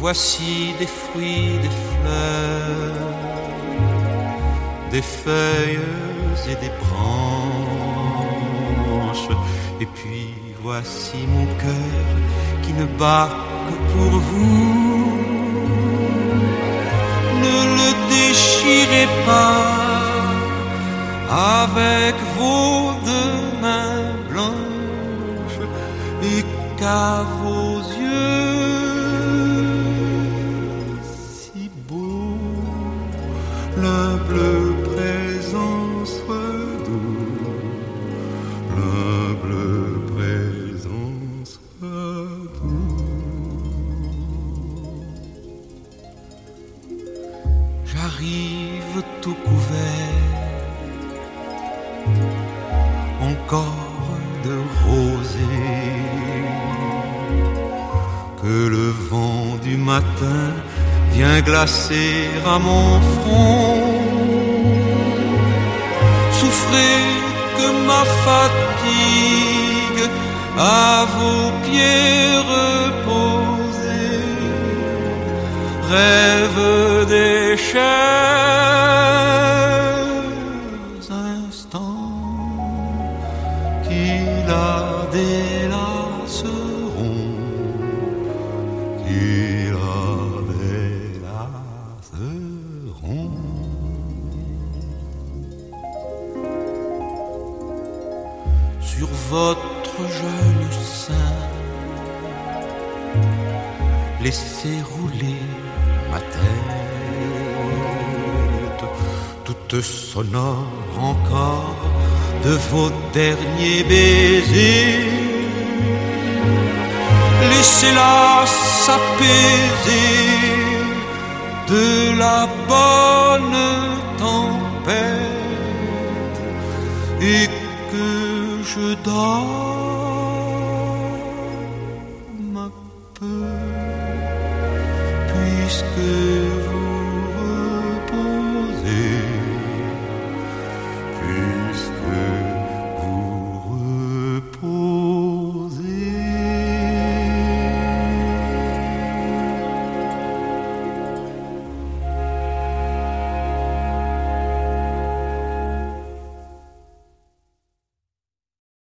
Voici des fruits, des fleurs, des feuilles et des branches. Et puis voici mon cœur qui ne bat que pour vous. Ne le déchirez pas avec vos deux mains blanches et qu'à vos yeux si beaux le bleu présent soit doux, le bleu présent soit doux. J'arrive tout couvert encore de rosée que le vent du matin vient glacer à mon front. Souffrez que ma fatigue à vos pieds reposés rêve des chers instants qui la délaceront, qui la délaceront. Sur votre jeune sein, laissez rouler ma tête, toute sonore encore de vos derniers baisers. Laissez-la s'apaiser de la bonne tempête et que je dorme un peu puisque vous